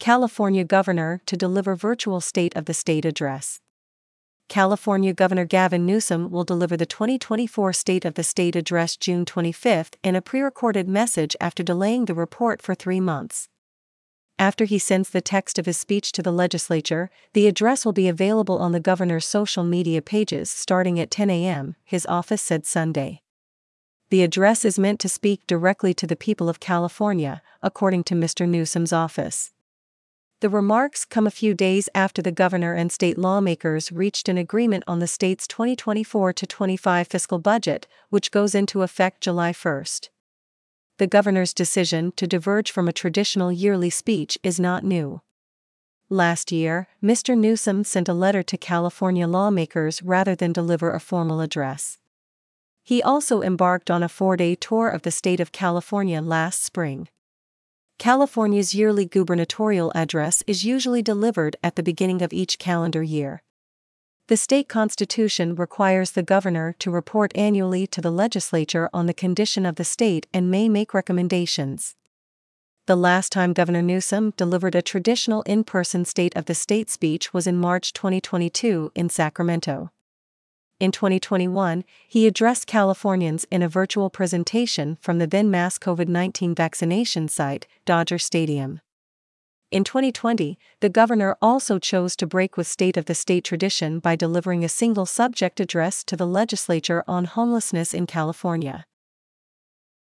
California governor to deliver virtual State of the State address. California Governor Gavin Newsom will deliver the 2024 State of the State address June 25 in a pre-recorded message after delaying the report for 3 months. After he sends the text of his speech to the legislature, the address will be available on the governor's social media pages starting at 10 a.m., his office said Sunday. The address is meant to speak directly to the people of California, according to Mr. Newsom's office. The remarks come a few days after the governor and state lawmakers reached an agreement on the state's 2024-25 fiscal budget, which goes into effect July 1. The governor's decision to diverge from a traditional yearly speech is not new. Last year, Mr. Newsom sent a letter to California lawmakers rather than deliver a formal address. He also embarked on a 4-day tour of the state of California last spring. California's yearly gubernatorial address is usually delivered at the beginning of each calendar year. The state constitution requires the governor to report annually to the legislature on the condition of the state and may make recommendations. The last time Governor Newsom delivered a traditional in-person State of the State speech was in March 2022 in Sacramento. In 2021, he addressed Californians in a virtual presentation from the then-mass COVID-19 vaccination site, Dodger Stadium. In 2020, the governor also chose to break with State of the State tradition by delivering a single-subject address to the legislature on homelessness in California.